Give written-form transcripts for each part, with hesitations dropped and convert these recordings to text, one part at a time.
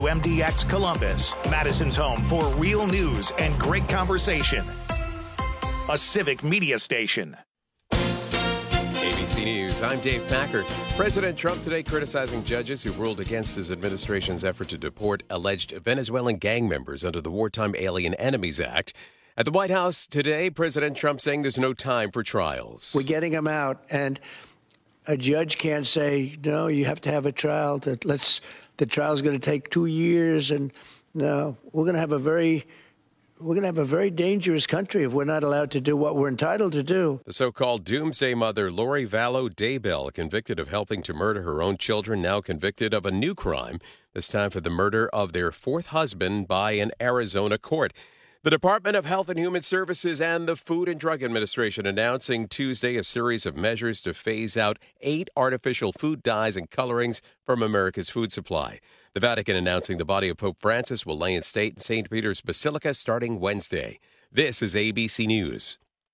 WMDX Columbus, Madison's home for real news and great conversation. A civic media station. ABC News, I'm Dave Packer. President Trump today criticizing judges who ruled against his administration's effort to deport alleged Venezuelan gang members under the Wartime Alien Enemies Act. At the White House today, President Trump saying there's no time for trials. We're getting them out, and a judge can't say, no, you have to have a trial. The trial's going to take 2 years, and no, we're going to have a very dangerous country if we're not allowed to do what we're entitled to do. The so-called doomsday mother, Lori Vallow Daybell, convicted of helping to murder her own children, now convicted of a new crime, this time for the murder of their fourth husband by an Arizona court. The Department of Health and Human Services and the Food and Drug Administration announcing Tuesday a series of measures to phase out 8 artificial food dyes and colorings from America's food supply. The Vatican announcing the body of Pope Francis will lay in state in St. Peter's Basilica starting Wednesday. This is ABC News.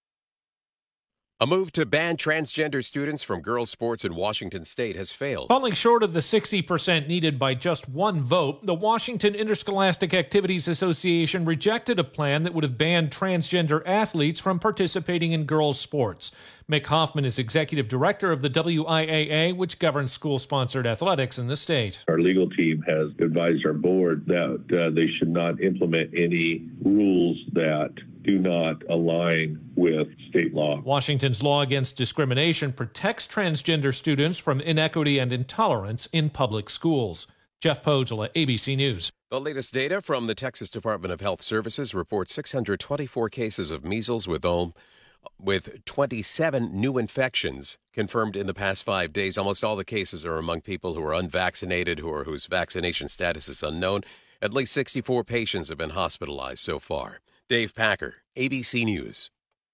A move to ban transgender students from girls' sports in Washington state has failed. Falling short of the 60% needed by just one vote, the Washington Interscholastic Activities Association rejected a plan that would have banned transgender athletes from participating in girls' sports. Mick Hoffman is executive director of the WIAA, which governs school-sponsored athletics in the state. Our legal team has advised our board that they should not implement any rules that do not align with state law. Washington's law against discrimination protects transgender students from inequity and intolerance in public schools. Jeff Podgela, ABC News. The latest data from the Texas Department of Health Services reports 624 cases of measles with 27 new infections confirmed in the past 5 days. Almost all the cases are among people who are unvaccinated whose vaccination status is unknown. At least 64 patients have been hospitalized so far. Dave Packer, ABC News.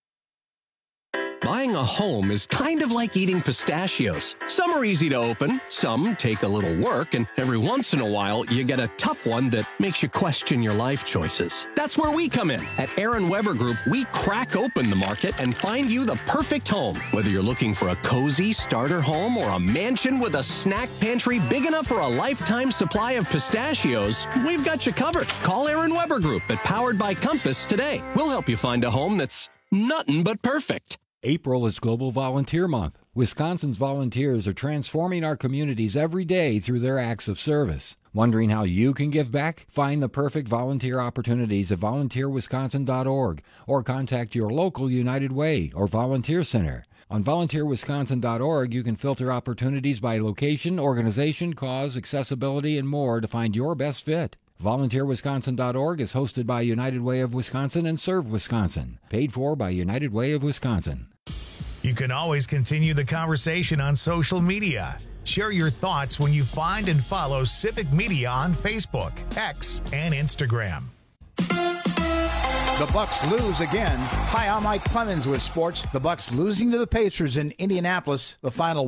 Buying a home is kind of like eating pistachios. Some are easy to open, some take a little work, and every once in a while you get a tough one that makes you question your life choices. That's where we come in. At Aaron Weber Group, we crack open the market and find you the perfect home. Whether you're looking for a cozy starter home or a mansion with a snack pantry big enough for a lifetime supply of pistachios, we've got you covered. Call Aaron Weber Group at Powered by Compass today. We'll help you find a home that's nothing but perfect. April is Global Volunteer Month. Wisconsin's volunteers are transforming our communities every day through their acts of service. Wondering how you can give back? Find the perfect volunteer opportunities at volunteerwisconsin.org or contact your local United Way or volunteer center. On volunteerwisconsin.org, you can filter opportunities by location, organization, cause, accessibility, and more to find your best fit. VolunteerWisconsin.org is hosted by United Way of Wisconsin and Serve Wisconsin. Paid for by United Way of Wisconsin. You can always continue the conversation on social media. Share your thoughts when you find and follow Civic Media on Facebook, X, and Instagram. The Bucks lose again. Hi, I'm Mike Clemens with sports. The Bucks losing to the Pacers in Indianapolis. The final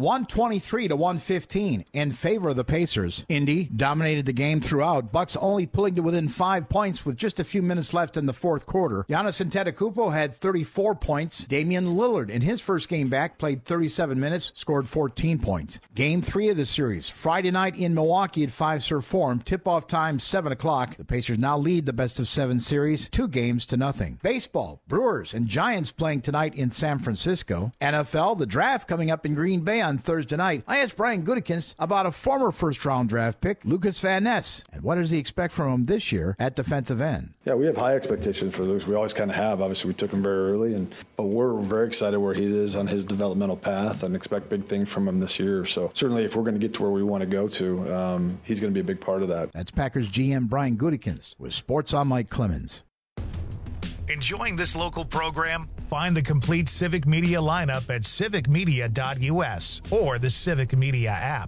123-115 in favor of the Pacers. Indy dominated the game throughout. Bucks only pulling to within 5 points with just a few minutes left in the fourth quarter. Giannis Antetokounmpo had 34 points. Damian Lillard, in his first game back, played 37 minutes, scored 14 points. Game 3 of the series, Friday night in Milwaukee at Fiserv Forum. Tip-off time, 7 o'clock. The Pacers now lead the best-of-7 series, 2 games to nothing. Baseball, Brewers and Giants playing tonight in San Francisco. NFL, the draft coming up in Green Bay on Thursday night. I asked Brian Gutekunst about a former first-round draft pick, Lucas Van Ness, and what does he expect from him this year at defensive end? Yeah, we have high expectations for Lucas. We always kind of have. Obviously, we took him very early, but we're very excited where he is on his developmental path and expect big things from him this year. So certainly if we're going to get to where we want to go to, he's going to be a big part of that. That's Packers GM Brian Gutekunst with Sports on Mike Clemens. Enjoying this local program? Find the complete Civic Media lineup at civicmedia.us or the Civic Media app.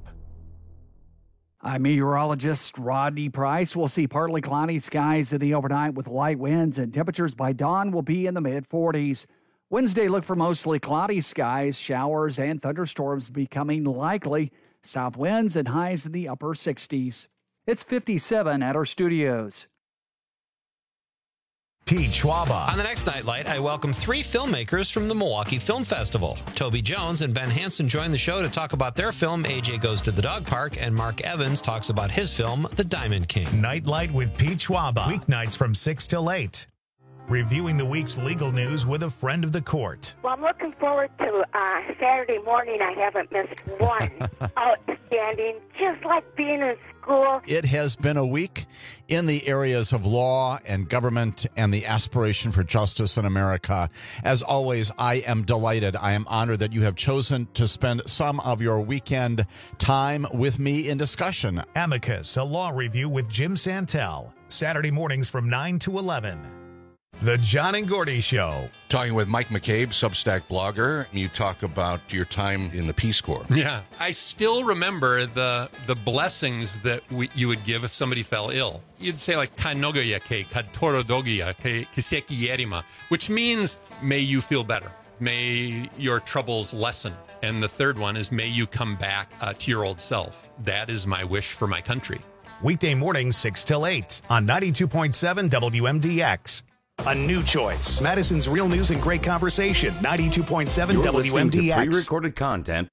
I'm meteorologist Rodney Price. We'll see partly cloudy skies in the overnight with light winds, and temperatures by dawn will be in the mid-40s. Wednesday, look for mostly cloudy skies, showers, and thunderstorms becoming likely. South winds and highs in the upper 60s. It's 57 at our studios. Pete Schwaba. On the next Nightlight, I welcome 3 filmmakers from the Milwaukee Film Festival. Toby Jones and Ben Hansen join the show to talk about their film, AJ Goes to the Dog Park, and Mark Evans talks about his film, The Diamond King. Nightlight with Pete Schwaba. Weeknights from 6 till 8. Reviewing the week's legal news with a friend of the court. Well, I'm looking forward to Saturday morning. I haven't missed one. Outstanding, just like being in school. It has been a week in the areas of law and government and the aspiration for justice in America. As always, I am delighted. I am honored that you have chosen to spend some of your weekend time with me in discussion. Amicus, a law review with Jim Santel. Saturday mornings from 9 to 11. The John and Gordy Show. Talking with Mike McCabe, Substack blogger. You talk about your time in the Peace Corps. Yeah. I still remember the blessings that you would give if somebody fell ill. You'd say like, Kanogoya ke katorodogia ke kiseki yerima, which means, may you feel better. May your troubles lessen. And the third one is, may you come back to your old self. That is my wish for my country. Weekday mornings 6 till 8 on 92.7 WMDX. A new choice. Madison's Real News and Great Conversation. 92.7 You're WMDX. listening to pre-recorded content.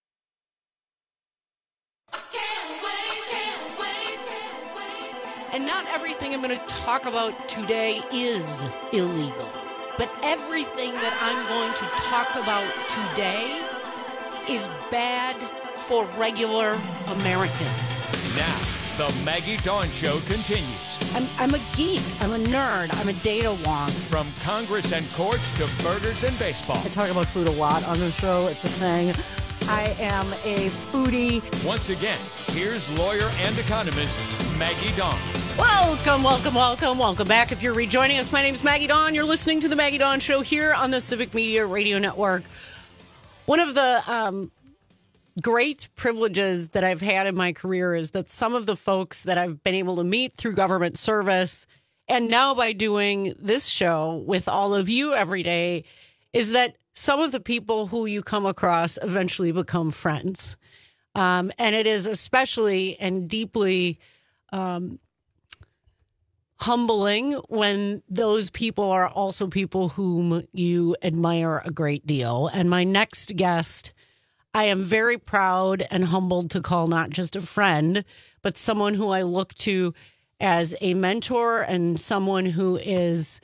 And not everything I'm going to talk about today is illegal. But everything that I'm going to talk about today is bad for regular Americans. Now, the Maggie Dawn Show continues. I'm a geek. I'm a nerd. I'm a data wonk. From Congress and courts to burgers and baseball. I talk about food a lot on the show. It's a thing. I am a foodie. Once again, here's lawyer and economist Maggie Dawn. Welcome back. If you're rejoining us, my name is Maggie Dawn. You're listening to the Maggie Dawn Show here on the Civic Media Radio Network. One of the great privileges that I've had in my career is that some of the folks that I've been able to meet through government service and now by doing this show with all of you every day is that some of the people who you come across eventually become friends. And it is especially and deeply humbling when those people are also people whom you admire a great deal. And my next guest, I am very proud and humbled to call not just a friend, but someone who I look to as a mentor and someone who is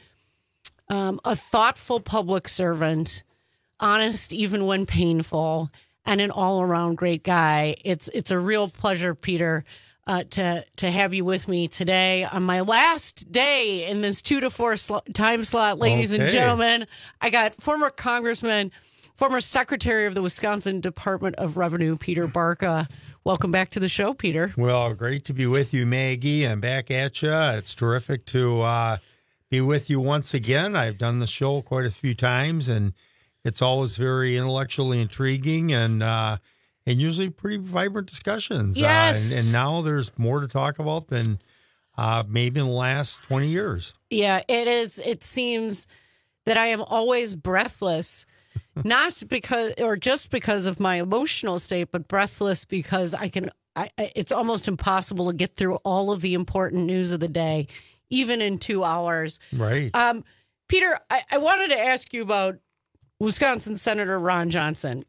a thoughtful public servant, honest even when painful, and an all-around great guy. It's a real pleasure, Peter, to have you with me today on my last day in this 2 to 4 time slot, ladies and gentlemen. I got former Congressman, former Secretary of the Wisconsin Department of Revenue, Peter Barca. Welcome back to the show, Peter. Well, great to be with you, Maggie. I'm back at you. It's terrific to be with you once again. I've done the show quite a few times, and it's always very intellectually intriguing and usually pretty vibrant discussions. Yes. And now there's more to talk about than maybe in the last 20 years. Yeah, it is. It seems that I am always breathless. Not because, or just because of my emotional state, but breathless because it's almost impossible to get through all of the important news of the day, even in 2 hours. Right. Peter, I wanted to ask you about Wisconsin Senator Ron Johnson,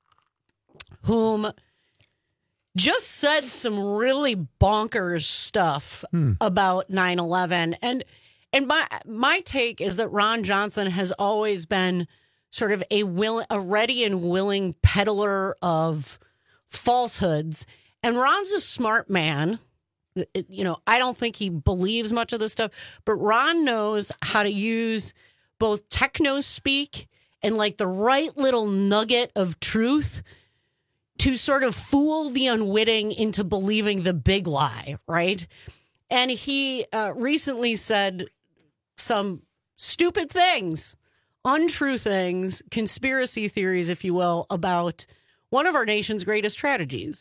whom just said some really bonkers stuff about 9/11. And my take is that Ron Johnson has always been sort of a ready and willing peddler of falsehoods. And Ron's a smart man. I don't think he believes much of this stuff, but Ron knows how to use both techno speak and like the right little nugget of truth to sort of fool the unwitting into believing the big lie, right? And he recently said some stupid things, untrue things, conspiracy theories, if you will, about one of our nation's greatest tragedies,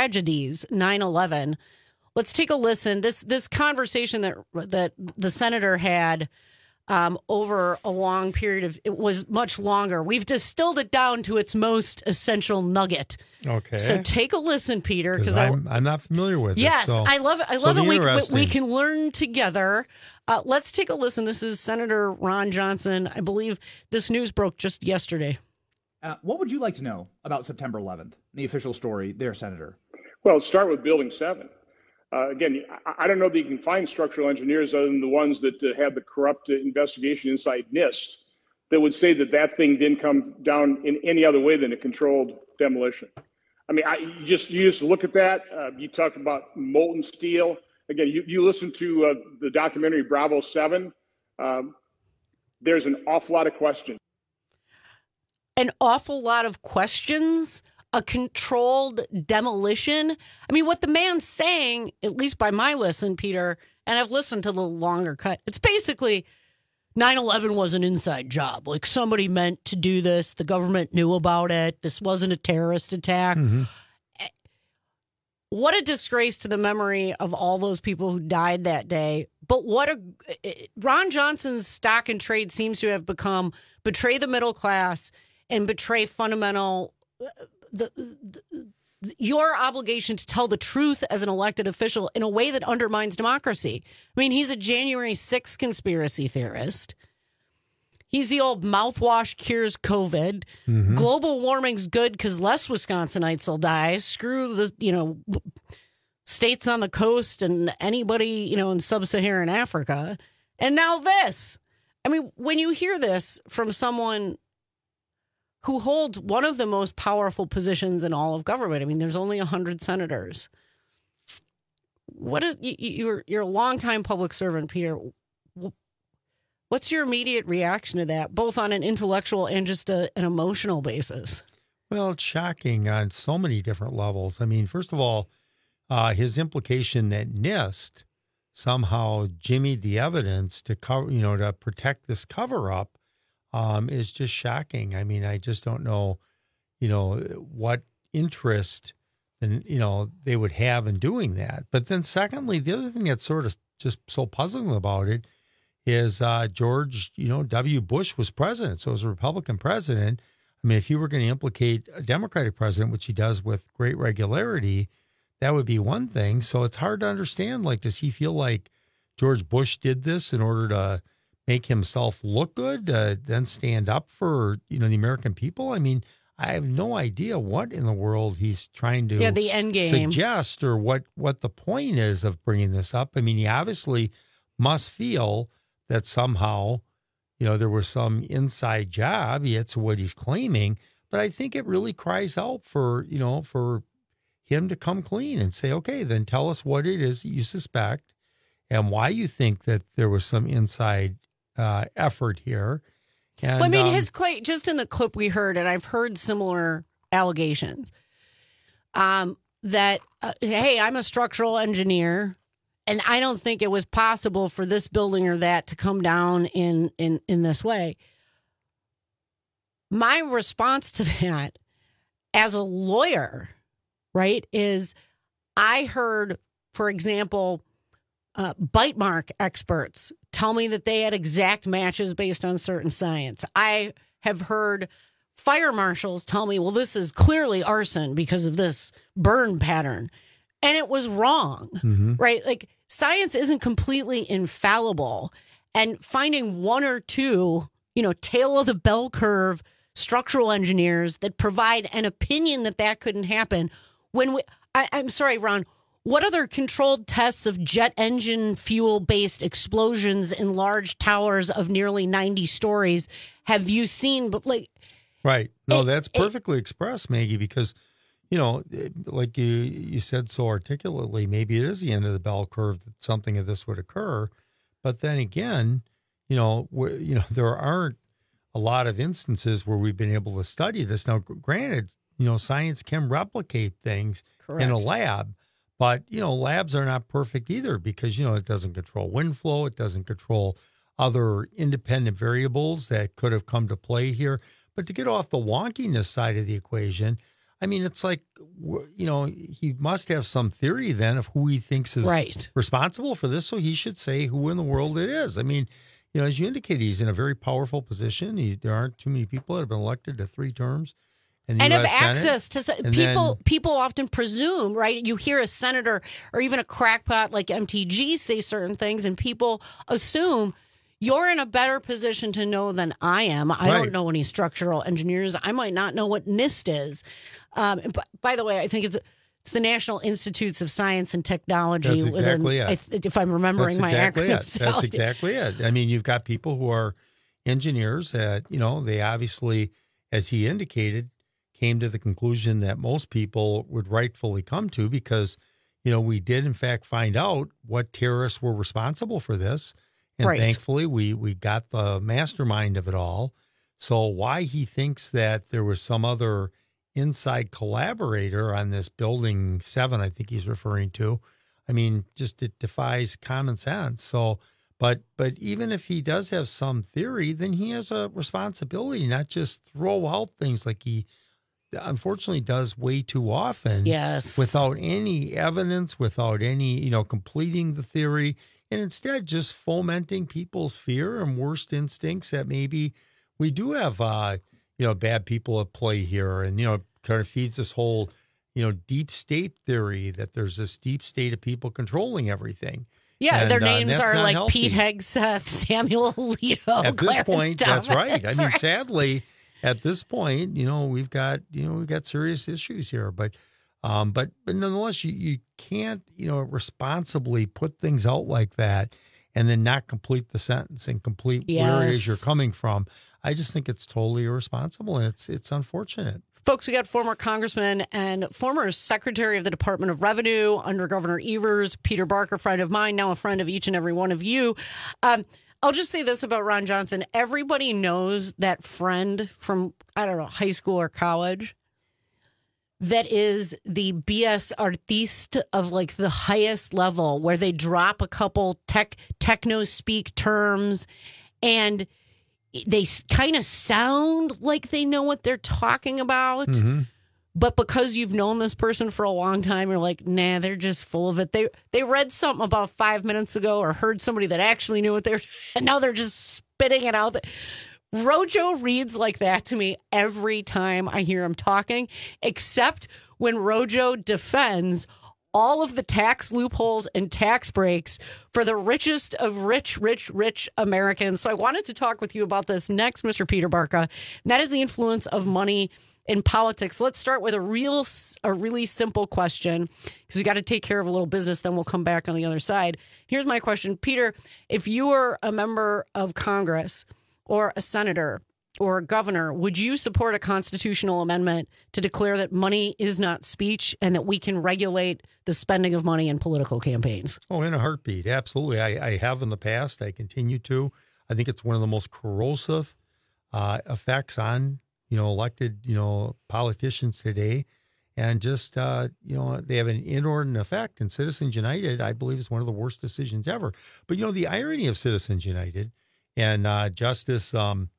9/11. Let's take a listen. This conversation that the senator had over a long period of, it was much longer. We've distilled it down to its most essential nugget. Okay. So take a listen, Peter, because I'm not familiar with yes, it. Yes, I love it. I love it. We can learn together. Let's take a listen. This is Senator Ron Johnson. I believe this news broke just yesterday. What would you like to know about September 11th, the official story there, Senator? Well, start with Building 7. Again, I don't know that you can find structural engineers other than the ones that have the corrupt investigation inside NIST that would say that that thing didn't come down in any other way than a controlled demolition. I mean, you just look at that. You talk about molten steel. Again, you listen to the documentary Bravo 7. There's an awful lot of questions. An awful lot of questions? A controlled demolition? I mean, what the man's saying, at least by my listen, Peter, and I've listened to the longer cut, it's basically 9/11 was an inside job. Like somebody meant to do this. The government knew about it. This wasn't a terrorist attack. Mm-hmm. What a disgrace to the memory of all those people who died that day. But Ron Johnson's stock and trade seems to have become betray the middle class and betray fundamental your obligation to tell the truth as an elected official in a way that undermines democracy. I mean, he's a January 6th conspiracy theorist. He's the old mouthwash cures COVID. Mm-hmm. Global warming's good because less Wisconsinites will die. Screw the, states on the coast and anybody, in sub-Saharan Africa. And now this. I mean, when you hear this from someone who holds one of the most powerful positions in all of government. I mean, there's only 100 senators. You're a longtime public servant, Peter. What's your immediate reaction to that, both on an intellectual and just an emotional basis? Well, it's shocking on so many different levels. I mean, first of all, his implication that NIST somehow jimmied the evidence to cover, to protect this cover-up. Is just shocking. I mean, I just don't know, what interest they would have in doing that. But then secondly, the other thing that's sort of just so puzzling about it is George, W. Bush was president. So as a Republican president, I mean, if you were going to implicate a Democratic president, which he does with great regularity, that would be one thing. So it's hard to understand, does he feel like George Bush did this in order to make himself look good, then stand up for, the American people? I mean, I have no idea what in the world he's trying to the end game suggest or what the point is of bringing this up. I mean, he obviously must feel that somehow, there was some inside job. It's what he's claiming. But I think it really cries out for him to come clean and say, okay, then tell us what it is that you suspect and why you think that there was some inside effort here. And, well, I mean, his claim, just in the clip we heard, and I've heard similar allegations, that, hey, I'm a structural engineer, and I don't think it was possible for this building or that to come down in this way. My response to that, as a lawyer, right, is I heard, for example, bite mark experts tell me that they had exact matches based on certain science. I have heard fire marshals tell me, well, this is clearly arson because of this burn pattern. And it was wrong, right? Like, science isn't completely infallible. And finding one or two, tail of the bell curve structural engineers that provide an opinion that couldn't happen. I'm sorry, Ron, what other controlled tests of jet engine fuel-based explosions in large towers of nearly 90 stories have you seen? But right. No, that's perfectly expressed, Maggie, because, like you said so articulately, maybe it is the end of the bell curve that something of this would occur. But then again, there aren't a lot of instances where we've been able to study this. Now, granted, science can replicate things in a lab. But, labs are not perfect either because, it doesn't control wind flow. It doesn't control other independent variables that could have come to play here. But to get off the wonkiness side of the equation, I mean, it's like, he must have some theory then of who he thinks is responsible for this. So he should say who in the world it is. I mean, as you indicated, he's in a very powerful position. There aren't too many people that have been elected to 3 terms. And have access to people often presume, right? You hear a senator or even a crackpot like MTG say certain things, and people assume you're in a better position to know than I am. I don't know any structural engineers. I might not know what NIST is. By the way, I think it's the National Institutes of Science and Technology. That's exactly it. If I'm remembering my acronyms. That's exactly it. I mean, you've got people who are engineers that, they obviously, as he indicated, came to the conclusion that most people would rightfully come to because, we did, in fact, find out what terrorists were responsible for this. And thankfully, we got the mastermind of it all. So why he thinks that there was some other inside collaborator on this Building 7, I think he's referring to, I mean, just it defies common sense. So, but even if he does have some theory, then he has a responsibility, not just throw out things like he unfortunately does way too often. Yes. Without any evidence, without any, completing the theory, and instead just fomenting people's fear and worst instincts that maybe we do have, bad people at play here. And, kind of feeds this whole, deep state theory that there's this deep state of people controlling everything. Yeah, and their names are like healthy. Pete Hegseth, Samuel Alito, At Clarence this point, Thomas. that's right. I mean, sadly, at this point, we've got serious issues here. But nonetheless, you can't, responsibly put things out like that and then not complete the sentence and complete where it is you're coming from. I just think it's totally irresponsible, and it's unfortunate. Folks, we got former congressman and former secretary of the Department of Revenue under Governor Evers, Peter Barker, friend of mine, now a friend of each and every one of you. I'll just say this about Ron Johnson. Everybody knows that friend from, high school or college that is the BS artiste of like the highest level, where they drop a couple techno speak terms and they kind of sound like they know what they're talking about. Mm-hmm. But because you've known this person for a long time, you're like, nah, they're just full of it. They read something about 5 minutes ago or heard somebody that actually knew what they were, and now they're just spitting it out. Rojo reads like that to me every time I hear him talking, except when Rojo defends all of the tax loopholes and tax breaks for the richest of rich Americans. So I wanted to talk with you about this next, Mr. Peter Barker, and that is the influence of money in politics. Let's start with a really simple question, because we got to take care of a little business, then we'll come back on the other side. Here's my question. Peter, if you were a member of Congress or a senator or a governor, would you support a constitutional amendment to declare that money is not speech and that we can regulate the spending of money in political campaigns? Oh, in a heartbeat. Absolutely. I have in the past. I continue to. I think it's one of the most corrosive effects on, elected, politicians today. And just, they have an inordinate effect. And Citizens United, I believe, is one of the worst decisions ever. But, the irony of Citizens United and Justice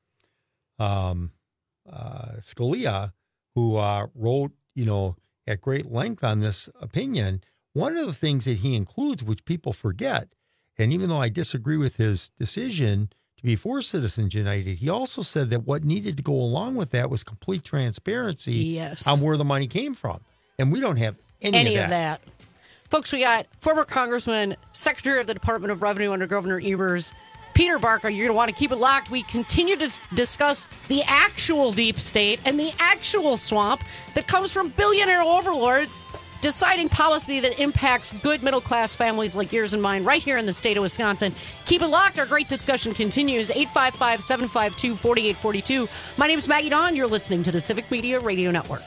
Scalia, who wrote, at great length on this opinion, one of the things that he includes, which people forget, and even though I disagree with his decision to be for Citizens United, he also said that what needed to go along with that was complete transparency on where the money came from. And we don't have any of that. Folks, we got former Congressman, Secretary of the Department of Revenue under Governor Evers, Peter Barker. You're going to want to keep it locked. We continue to discuss the actual deep state and the actual swamp that comes from billionaire overlords deciding policy that impacts good middle-class families like yours and mine right here in the state of Wisconsin. Keep it locked. Our great discussion continues. 855-752-4842. My name is Maggie Dawn. You're listening to the Civic Media Radio Network.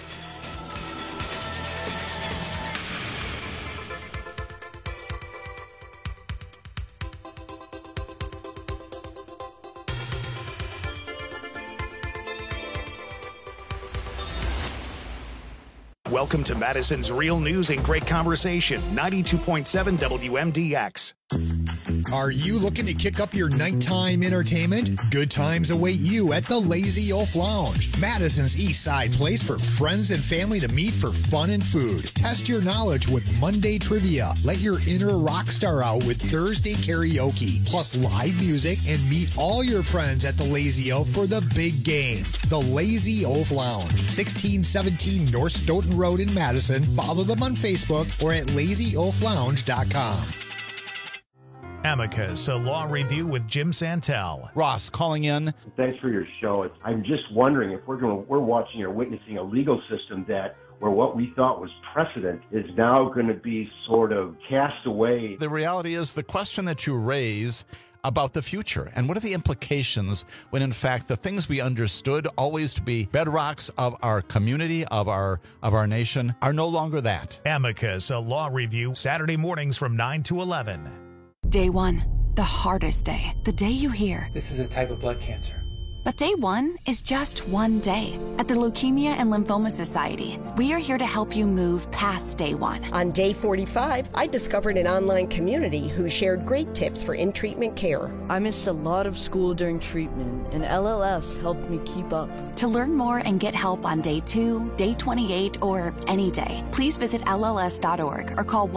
Welcome to Madison's Real News and Great Conversation, 92.7 WMDX. Are you looking to kick up your nighttime entertainment? Good times await you at the Lazy Oaf Lounge, Madison's East Side place for friends and family to meet for fun and food. Test your knowledge with Monday trivia. Let your inner rock star out with Thursday karaoke, plus live music, and meet all your friends at the Lazy Oaf for the big game. The Lazy Oaf Lounge, 1617 North Stoughton Road in Madison. Follow them on Facebook or at lazyoaflounge.com. Amicus, a law review with Jim Santel. Ross calling in. Thanks for your show. I'm just wondering if we're watching or witnessing a legal system where what we thought was precedent is now going to be sort of cast away. The reality is the question that you raise about the future and what are the implications when in fact the things we understood always to be bedrocks of our community, of our nation, are no longer that. Amicus, a law review, Saturday mornings from 9 to 11. Day one, the hardest day. The day you hear, this is a type of blood cancer. But day one is just one day. At the Leukemia and Lymphoma Society, we are here to help you move past day one. On day 45, I discovered an online community who shared great tips for in-treatment care. I missed a lot of school during treatment, and LLS helped me keep up. To learn more and get help on day 2, day 28, or any day, please visit LLS.org or call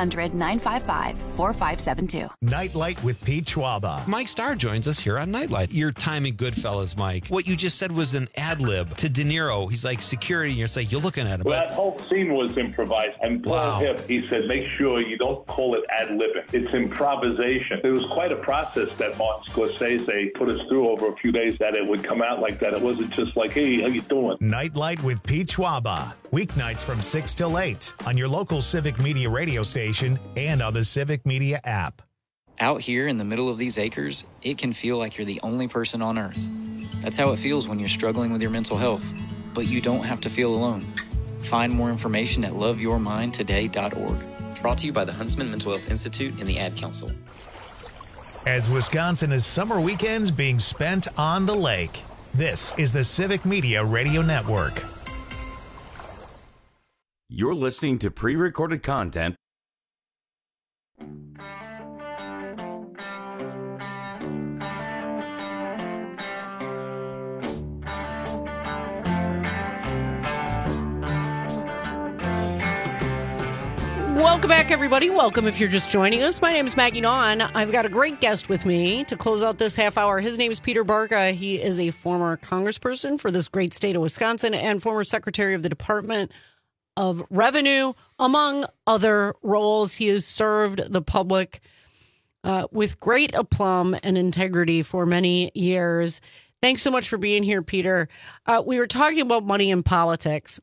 1-800-955-4572. Nightlight with Pete Schwaba. Mike Starr joins us here on Nightlight. Your time in Goodfellas, Mike. What you just said was an ad lib to De Niro. He's like security, and you're like, you're looking at him. Well, that whole scene was improvised. And Paul Hipp, he said, make sure you don't call it ad libbing. It's improvisation. It was quite a process that Martin Scorsese put us through over a few days that it would come out like that. It wasn't just like, hey, how you doing? Nightlight with Pete Schwaba. Weeknights from 6 till 8 on your local Civic Media radio station and on the Civic Media app. Out here in the middle of these acres, it can feel like you're the only person on Earth. That's how it feels when you're struggling with your mental health. But you don't have to feel alone. Find more information at loveyourmindtoday.org. Brought to you by the Huntsman Mental Health Institute and the Ad Council. As Wisconsin is summer weekends being spent on the lake, this is the Civic Media Radio Network. You're listening to pre-recorded content. Welcome back, everybody. Welcome if you're just joining us. My name is Maggie Nawn. I've got a great guest with me to close out this half hour. His name is Peter Barca. He is a former congressperson for this great state of Wisconsin and former secretary of the Department of Revenue, among other roles. He has served the public with great aplomb and integrity for many years. Thanks so much for being here, Peter. We were talking about money in politics.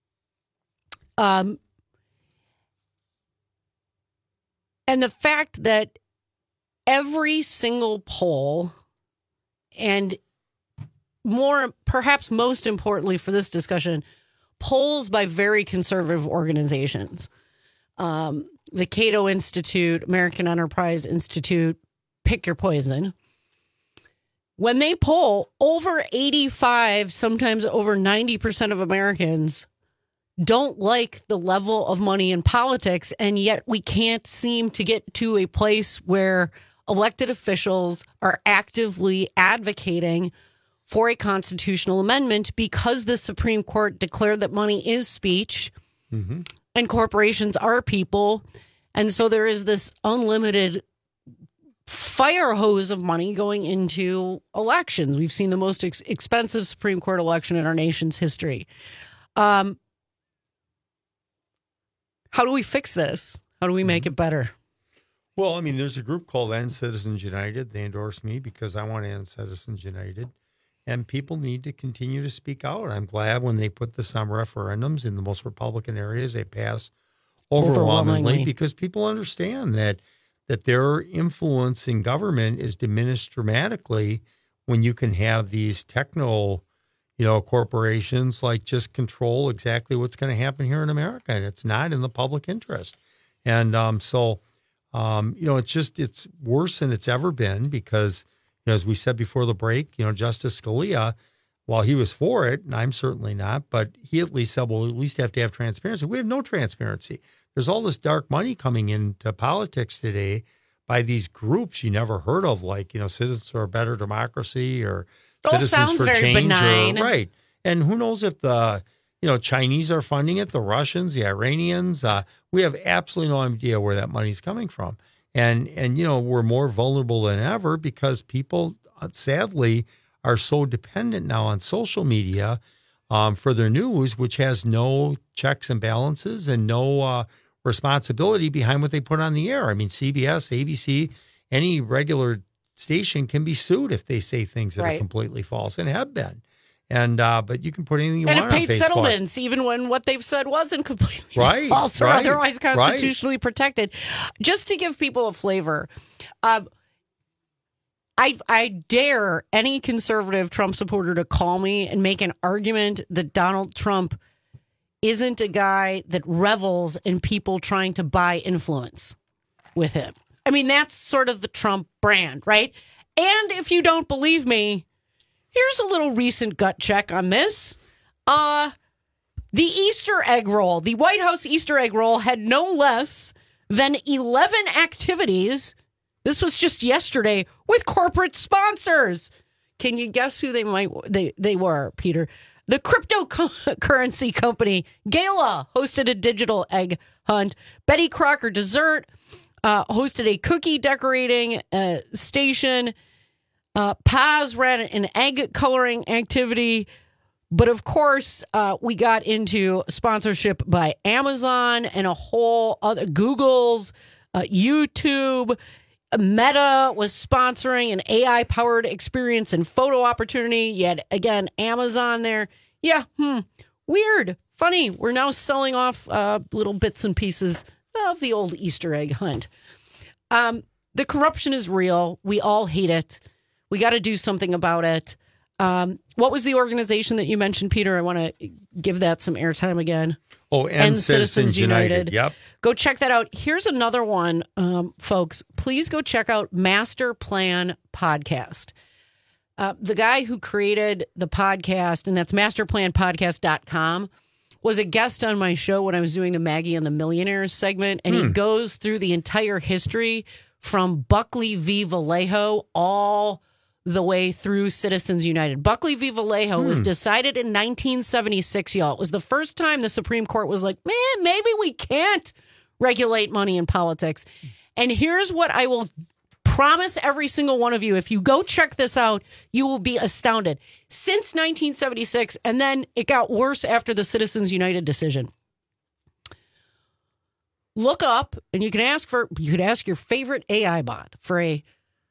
And the fact that every single poll, and perhaps most importantly for this discussion, polls by very conservative organizations, the Cato Institute, American Enterprise Institute, pick your poison. When they poll, over 85, sometimes over 90% of Americans don't like the level of money in politics, and yet we can't seem to get to a place where elected officials are actively advocating for a constitutional amendment because the Supreme Court declared that money is speech and corporations are people. And so there is this unlimited fire hose of money going into elections. We've seen the most expensive Supreme Court election in our nation's history. How do we fix this? How do we make it better? Well, I mean, there's a group called End Citizens United. They endorse me because I want to end Citizens United. And people need to continue to speak out. I'm glad when they put this on referendums in the most Republican areas, they pass overwhelmingly because people understand that their influence in government is diminished dramatically when you can have these techno corporations like just control exactly what's going to happen here in America, and it's not in the public interest. And it's worse than it's ever been because, as we said before the break, Justice Scalia, while he was for it, and I'm certainly not, but he at least said, well, at least have to have transparency. We have no transparency. There's all this dark money coming into politics today by these groups you never heard of, like, Citizens for a Better Democracy or It all Citizens sounds for very Change. benign. Right. And who knows if the Chinese are funding it, the Russians, the Iranians. We have absolutely no idea where that money's coming from. And we're more vulnerable than ever because people, sadly, are so dependent now on social media for their news, which has no checks and balances and no responsibility behind what they put on the air. I mean, CBS, ABC, any regular station can be sued if they say things that are completely false and have been. And but you can put anything you want on Facebook. And have paid settlements, even when what they've said wasn't completely false or otherwise constitutionally protected. Just to give people a flavor, I dare any conservative Trump supporter to call me and make an argument that Donald Trump isn't a guy that revels in people trying to buy influence with him. I mean, that's sort of the Trump brand, right? And if you don't believe me, here's a little recent gut check on this. The Easter egg roll, the White House Easter egg roll had no less than 11 activities. This was just yesterday with corporate sponsors. Can you guess who they were, Peter? The cryptocurrency company Gala hosted a digital egg hunt. Betty Crocker Dessert hosted a cookie decorating station. Paz ran an egg coloring activity. But of course, we got into sponsorship by Amazon and a whole other Google's, YouTube. Meta was sponsoring an AI-powered experience and photo opportunity. You had, again, Amazon there. Yeah, weird. Funny. We're now selling off little bits and pieces of the old Easter egg hunt. The corruption is real. We all hate it. We got to do something about it. What was the organization that you mentioned, Peter? I want to give that some airtime again. Oh, End Citizens United. Yep. Go check that out. Here's another one, folks. Please go check out Master Plan Podcast. The guy who created the podcast, and that's masterplanpodcast.com, was a guest on my show when I was doing the Maggie and the Millionaires segment, and he goes through the entire history from Buckley v. Vallejo all the way through Citizens United. Buckley v. Vallejo was decided in 1976, y'all. It was the first time the Supreme Court was like, man, maybe we can't regulate money in politics. And here's what I will promise every single one of you. If you go check this out, you will be astounded. Since 1976, and then it got worse after the Citizens United decision. Look up, and you can ask your favorite AI bot for a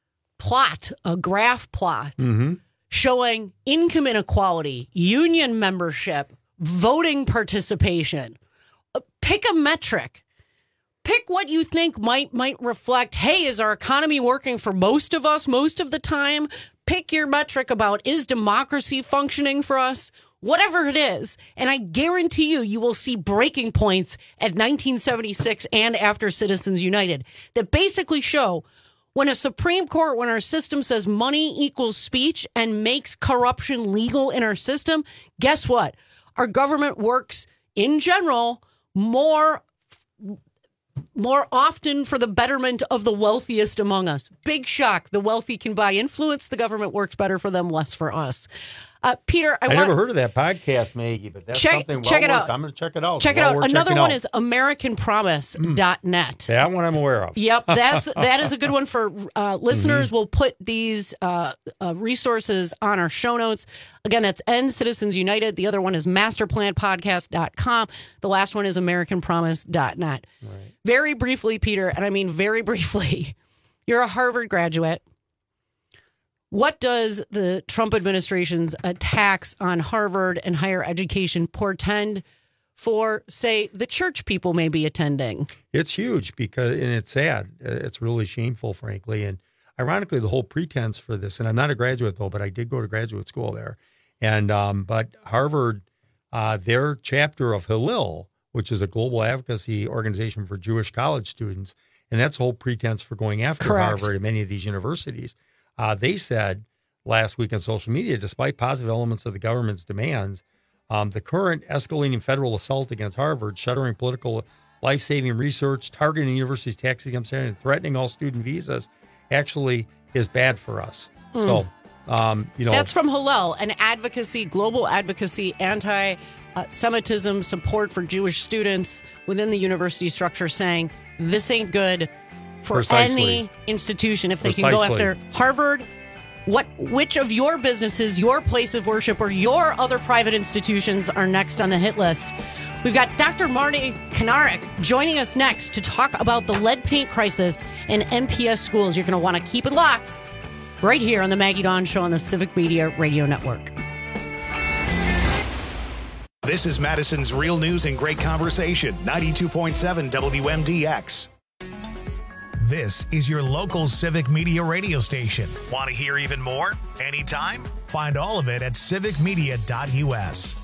graph plot showing income inequality, union membership, voting participation. Pick a metric. Pick what you think might reflect, hey, is our economy working for most of us most of the time? Pick your metric about, is democracy functioning for us? Whatever it is. And I guarantee you will see breaking points at 1976 and after Citizens United that basically show when a Supreme Court, when our system says money equals speech and makes corruption legal in our system, guess what? Our government works in general more often for the betterment of the wealthiest among us. Big shock. The wealthy can buy influence. The government works better for them, less for us. Peter, I never heard of that podcast, Maggie, but that's something check it out. I'm going to check it out. Check it out. Another one is AmericanPromise.net. That one I'm aware of. Yep, that is a good one for listeners. We'll put these resources on our show notes. Again, that's End Citizens United. The other one is masterplanpodcast.com. The last one is AmericanPromise.net. Right. Very briefly, Peter, and I mean very briefly, you're a Harvard graduate. What does the Trump administration's attacks on Harvard and higher education portend for, say, the church people may be attending? It's huge and it's sad. It's really shameful, frankly. And ironically, the whole pretense for this, and I'm not a graduate, though, but I did go to graduate school there. And but Harvard, their chapter of Hillel, which is a global advocacy organization for Jewish college students, and that's the whole pretense for going after Harvard and many of these universities. They said last week on social media, despite positive elements of the government's demands, the current escalating federal assault against Harvard, shuttering political life-saving research, targeting the university's tax-exempt status, and threatening all student visas actually is bad for us. So, That's from Hillel, an advocacy, global advocacy, anti-Semitism support for Jewish students within the university structure, saying this ain't good for any institution. If they can go after Harvard, which of your businesses, your place of worship, or your other private institutions are next on the hit list? We've got Dr. Marty Kanarik joining us next to talk about the lead paint crisis in MPS schools. You're going to want to keep it locked right here on the Maggie Dawn Show on the Civic Media Radio Network. This is Madison's Real News and Great Conversation, 92.7 WMDX. This is your local Civic Media radio station. Want to hear even more? Anytime? Find all of it at civicmedia.us.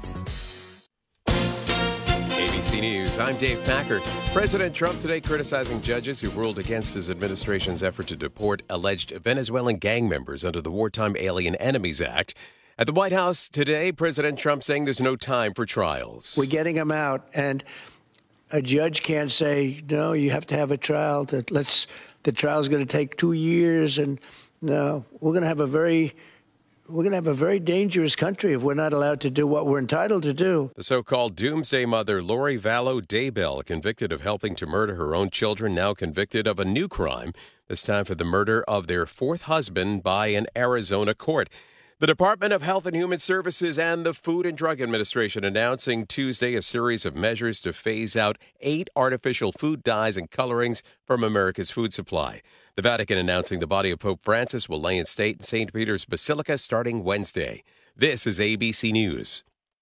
ABC News, I'm Dave Packard. President Trump today criticizing judges who've ruled against his administration's effort to deport alleged Venezuelan gang members under the Wartime Alien Enemies Act. At the White House today, President Trump saying there's no time for trials. We're getting them out, and a judge can't say, no, you have to have a trial. The trial's going to take 2 years, and no, we're going to have a very dangerous country if we're not allowed to do what we're entitled to do. The so-called doomsday mother, Lori Vallow Daybell, convicted of helping to murder her own children, now convicted of a new crime, this time for the murder of their fourth husband by an Arizona court. The Department of Health and Human Services and the Food and Drug Administration announcing Tuesday a series of measures to phase out 8 artificial food dyes and colorings from America's food supply. The Vatican announcing the body of Pope Francis will lay in state in St. Peter's Basilica starting Wednesday. This is ABC News.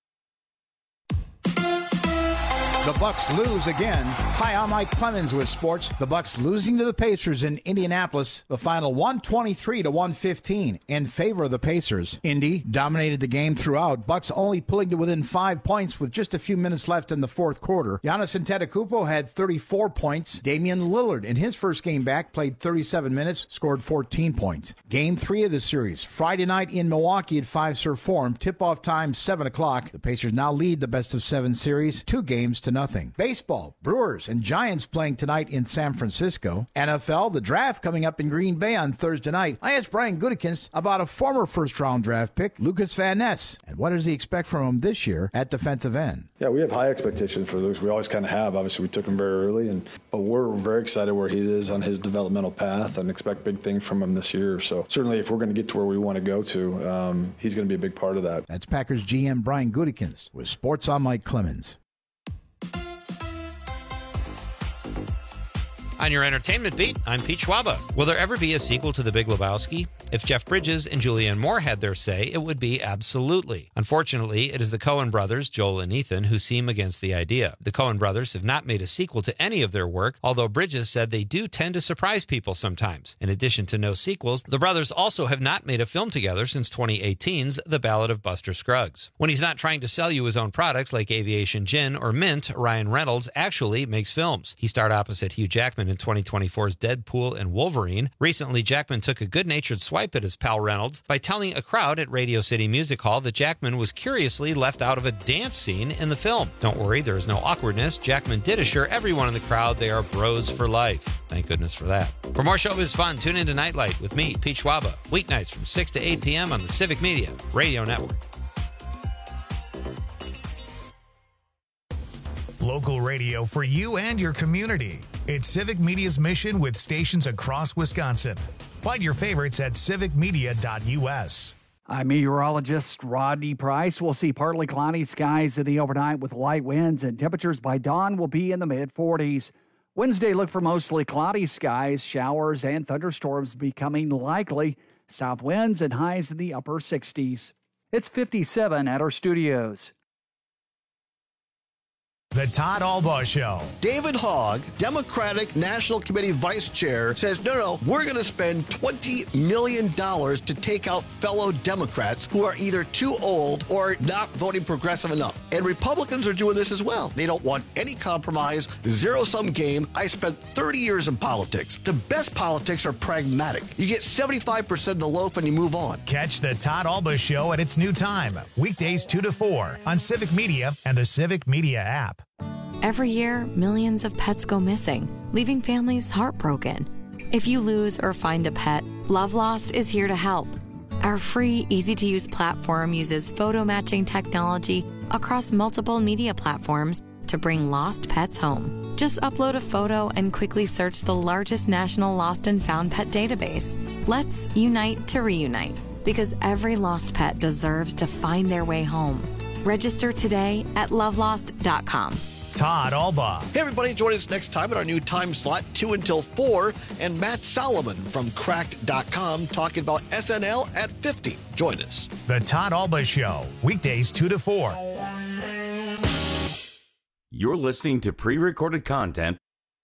The Bucks lose again. Hi, I'm Mike Clemens with sports. The Bucks losing to the Pacers in Indianapolis. The final 123-115 in favor of the Pacers. Indy dominated the game throughout. Bucks only pulling to within 5 points with just a few minutes left in the fourth quarter. Giannis Antetokounmpo had 34 points. Damian Lillard, in his first game back, played 37 minutes, scored 14 points. Game 3 of the series, Friday night in Milwaukee at Fiserv Forum. Tip-off time, 7 o'clock. The Pacers now lead the best-of-7 series, 2 games to nothing. Baseball, Brewers and Giants playing tonight in San Francisco. NFL, the draft coming up in Green Bay on Thursday night. I asked Brian Gutekunst about a former first-round draft pick, Lucas Van Ness, and what does he expect from him this year at defensive end? Yeah, we have high expectations for Lucas. We always kind of have. Obviously, we took him very early, but we're very excited where he is on his developmental path and expect big things from him this year. So certainly, if we're going to get to where we want to go to, he's going to be a big part of that. That's Packers GM Brian Gutekunst with Sports on Mike Clemens. On your entertainment beat, I'm Pete Schwaba. Will there ever be a sequel to The Big Lebowski? If Jeff Bridges and Julianne Moore had their say, it would be absolutely. Unfortunately, it is the Coen brothers, Joel and Ethan, who seem against the idea. The Coen brothers have not made a sequel to any of their work, although Bridges said they do tend to surprise people sometimes. In addition to no sequels, the brothers also have not made a film together since 2018's The Ballad of Buster Scruggs. When he's not trying to sell you his own products like Aviation Gin or Mint, Ryan Reynolds actually makes films. He starred opposite Hugh Jackman in 2024's Deadpool and Wolverine. Recently, Jackman took a good-natured swipe at his pal Reynolds by telling a crowd at Radio City Music Hall that Jackman was curiously left out of a dance scene in the film. Don't worry, there is no awkwardness. Jackman did assure everyone in the crowd they are bros for life. Thank goodness for that. For more showbiz fun, tune in to Nightlight with me, Pete Schwaba, weeknights from 6 to 8 p.m. on the Civic Media Radio Network. Local radio for you and your community. It's Civic Media's mission with stations across Wisconsin. Find your favorites at civicmedia.us. I'm meteorologist Rodney Price. We'll see partly cloudy skies in the overnight with light winds, and temperatures by dawn will be in the mid-40s. Wednesday, look for mostly cloudy skies, showers and thunderstorms becoming likely. South winds and highs in the upper 60s. It's 57 at our studios. The Todd Albaugh Show. David Hogg, Democratic National Committee Vice Chair, says, no, we're going to spend $20 million to take out fellow Democrats who are either too old or not voting progressive enough. And Republicans are doing this as well. They don't want any compromise, zero-sum game. I spent 30 years in politics. The best politics are pragmatic. You get 75% of the loaf and you move on. Catch the Todd Albaugh Show at its new time, weekdays 2 to 4 on Civic Media and the Civic Media app. Every year, millions of pets go missing, leaving families heartbroken. If you lose or find a pet, Love Lost is here to help. Our free, easy-to-use platform uses photo matching technology across multiple media platforms to bring lost pets home. Just upload a photo and quickly search the largest national lost and found pet database. Let's unite to reunite, because every lost pet deserves to find their way home. Register today at lovelost.com. Todd Alba. Hey, everybody, join us next time at our new time slot, 2 until 4, and Matt Solomon from Cracked.com talking about SNL at 50. Join us. The Todd Alba Show, weekdays 2 to 4. You're listening to pre-recorded content.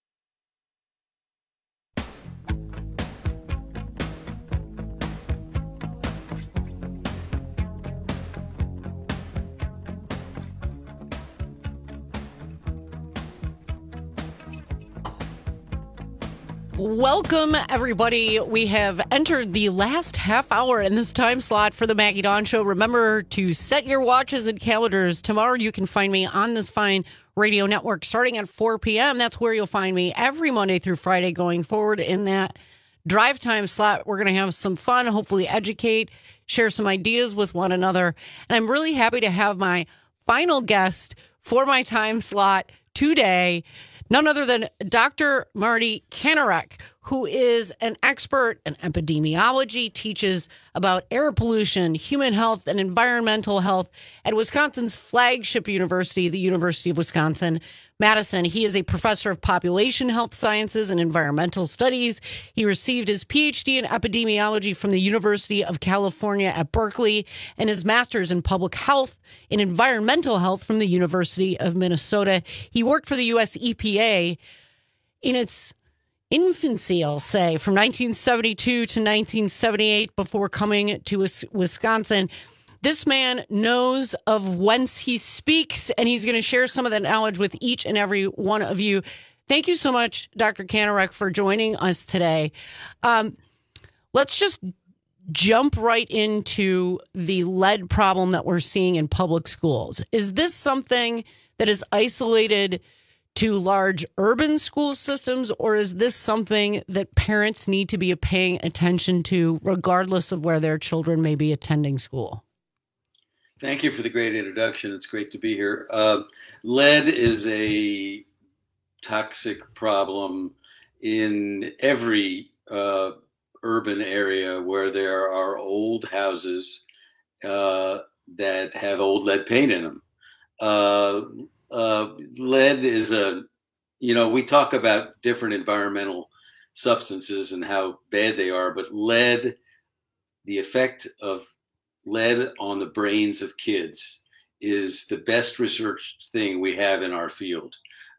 Welcome, everybody. We have entered the last half hour in this time slot for the Maggie Dawn Show. Remember to set your watches and calendars. Tomorrow you can find me on this fine radio network starting at 4 p.m. That's where you'll find me every Monday through Friday going forward in that drive time slot. We're going to have some fun, hopefully educate, share some ideas with one another. And I'm really happy to have my final guest for my time slot today, none other than Dr. Marty Kanarek, who is an expert in epidemiology, teaches about air pollution, human health, and environmental health at Wisconsin's flagship university, the University of Wisconsin-Madison. He is a professor of population health sciences and environmental studies. He received his PhD in epidemiology from the University of California at Berkeley and his master's in public health and environmental health from the University of Minnesota. He worked for the U.S. EPA in its infancy, I'll say, from 1972 to 1978 before coming to Wisconsin. This man knows of whence he speaks, and he's going to share some of that knowledge with each and every one of you. Thank you so much, Dr. Kanarek, for joining us today. Let's just jump right into the lead problem that we're seeing in public schools. Is this something that is isolated to large urban school systems, or is this something that parents need to be paying attention to regardless of where their children may be attending school? Thank you for the great introduction. It's great to be here. Lead is a toxic problem in every urban area where there are old houses that have old lead paint in them. Lead is we talk about different environmental substances and how bad they are, but lead, the effect of lead on the brains of kids is the best researched thing we have in our field.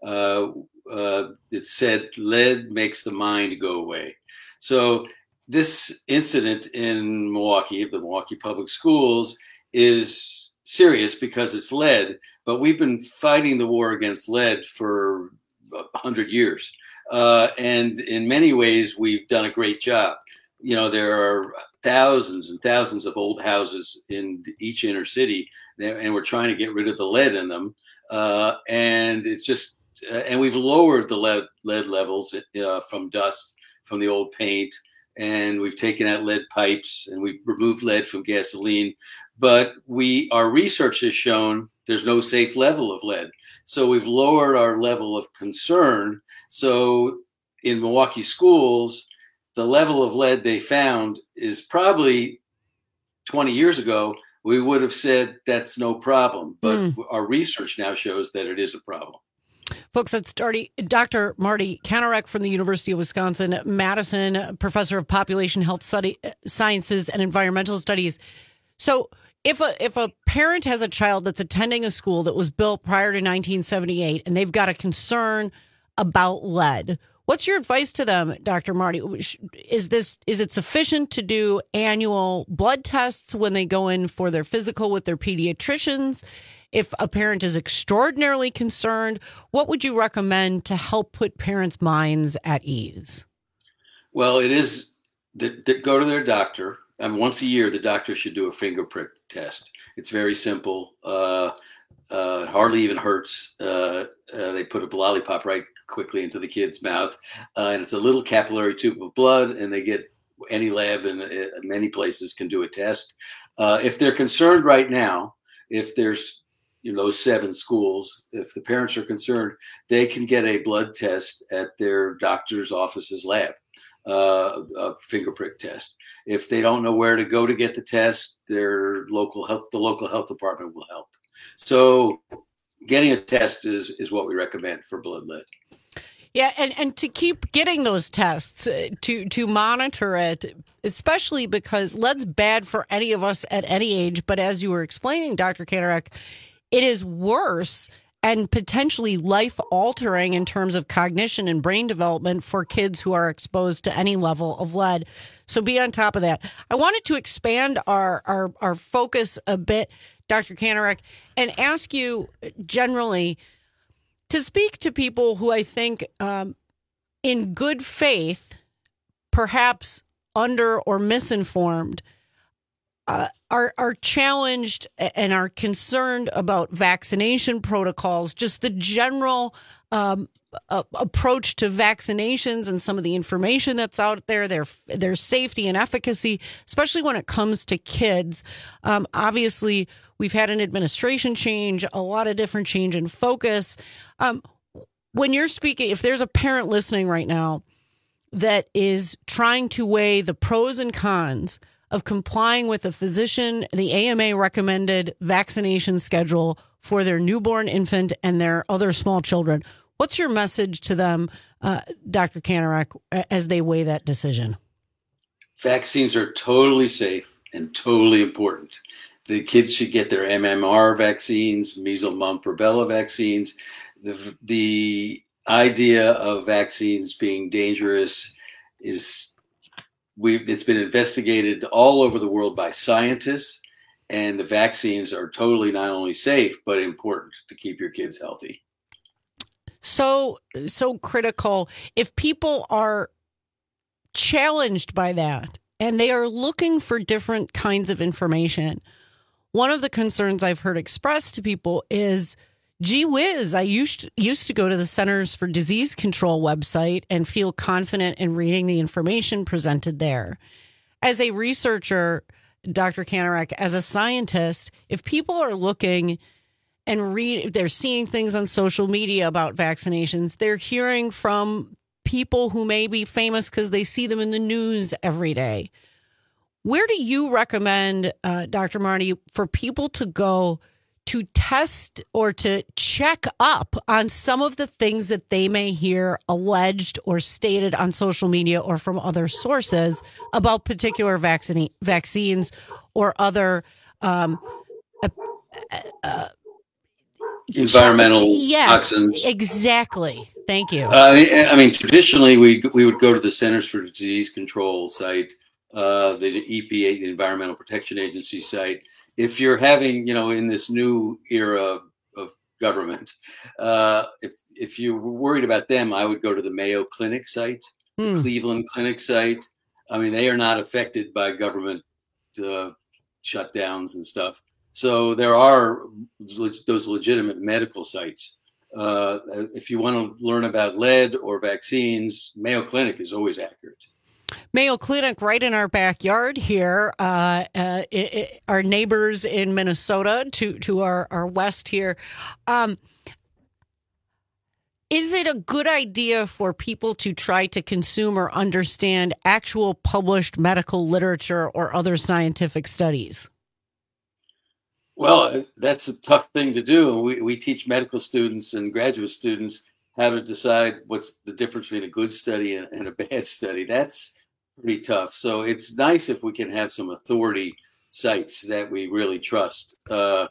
It's said lead makes the mind go away. So this incident in Milwaukee, the Milwaukee Public Schools, is serious because it's lead, but we've been fighting the war against lead for 100 years. And in many ways, we've done a great job. You know, there are thousands and thousands of old houses in each inner city, and we're trying to get rid of the lead in them. And it's just, and we've lowered the lead levels from dust, from the old paint, and we've taken out lead pipes, and we've removed lead from gasoline. But our research has shown there's no safe level of lead. So we've lowered our level of concern. So in Milwaukee schools, the level of lead they found is probably 20 years ago, we would have said that's no problem. But our research now shows that it is a problem. Folks, that's Dr. Marty Kanarek from the University of Wisconsin-Madison, professor of population health sciences and environmental studies. So if a parent has a child that's attending a school that was built prior to 1978 and they've got a concern about lead, what's your advice to them, Dr. Marty? Is it sufficient to do annual blood tests when they go in for their physical with their pediatricians? If a parent is extraordinarily concerned, what would you recommend to help put parents' minds at ease? Well, it is go to their doctor. Once a year, the doctor should do a finger prick test. It's very simple. It hardly even hurts. They put a lollipop right quickly into the kid's mouth, and it's a little capillary tube of blood, and they get any lab in many places can do a test. If they're concerned right now, if there's those 7 schools, if the parents are concerned, they can get a blood test at their doctor's office's lab, a finger prick test. If they don't know where to go to get the test, the local health department will help. So getting a test is what we recommend for blood lead. Yeah, and to keep getting those tests, to monitor it, especially because lead's bad for any of us at any age. But as you were explaining, Dr. Kanarek, it is worse and potentially life-altering in terms of cognition and brain development for kids who are exposed to any level of lead. So be on top of that. I wanted to expand our focus a bit, Dr. Kanarek, and ask you generally to speak to people who I think in good faith, perhaps under or misinformed, are challenged and are concerned about vaccination protocols, just the general approach to vaccinations and some of the information that's out there, their safety and efficacy, especially when it comes to kids. Obviously, we've had an administration change, a lot of different change in focus. When you're speaking, if there's a parent listening right now that is trying to weigh the pros and cons of complying with the AMA recommended vaccination schedule for their newborn infant and their other small children, what's your message to them, Dr. Kanarek, as they weigh that decision? Vaccines are totally safe and totally important. The kids should get their MMR vaccines, measles, mumps, rubella vaccines. The idea of vaccines being dangerous it's been investigated all over the world by scientists, and the vaccines are totally not only safe but important to keep your kids healthy. So critical. If people are challenged by that and they are looking for different kinds of information, one of the concerns I've heard expressed to people is, gee whiz, I used to go to the Centers for Disease Control website and feel confident in reading the information presented there. As a researcher, Dr. Kanarek, as a scientist, if people are looking and they're seeing things on social media about vaccinations, they're hearing from people who may be famous because they see them in the news every day. Where do you recommend, Dr. Marty, for people to go to test or to check up on some of the things that they may hear alleged or stated on social media or from other sources about particular vaccines or other environmental toxins? Exactly. Thank you. I mean, traditionally, we would go to the Centers for Disease Control site, the EPA, the Environmental Protection Agency site. If you're having, in this new era of government, if you're worried about them, I would go to the Mayo Clinic site, the Cleveland Clinic site. I mean, they are not affected by government shutdowns and stuff. So there are those legitimate medical sites. If you want to learn about lead or vaccines, Mayo Clinic is always accurate. Mayo Clinic right in our backyard here, our neighbors in Minnesota to our west here. Is it a good idea for people to try to consume or understand actual published medical literature or other scientific studies? Well, that's a tough thing to do. We teach medical students and graduate students how to decide what's the difference between a good study and a bad study. That's pretty tough. So it's nice if we can have some authority sites that we really trust. I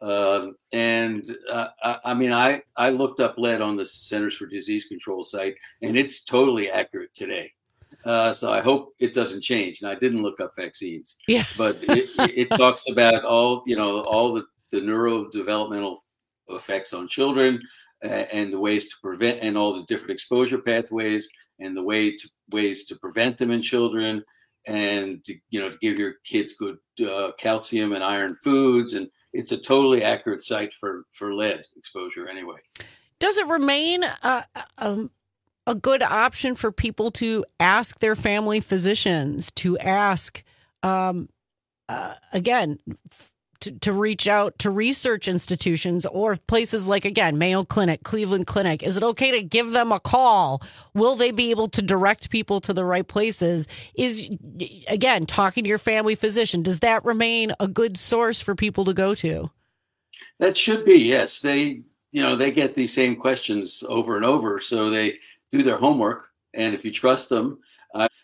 looked up lead on the Centers for Disease Control site, and it's totally accurate today. So I hope it doesn't change. And I didn't look up vaccines, but it talks about all the neurodevelopmental effects on children and the ways to prevent, and all the different exposure pathways and the ways to prevent them in children, and to give your kids good calcium and iron foods, and it's a totally accurate site for lead exposure anyway. Does it remain a good option for people to ask their family physicians, to ask, again, to reach out to research institutions or places like, again, Mayo Clinic, Cleveland Clinic? Is it okay to give them a call? Will they be able to direct people to the right places? Is, again, talking to your family physician, does that remain a good source for people to go to? That should be, yes. They get these same questions over and over, so they do their homework. And if you trust them,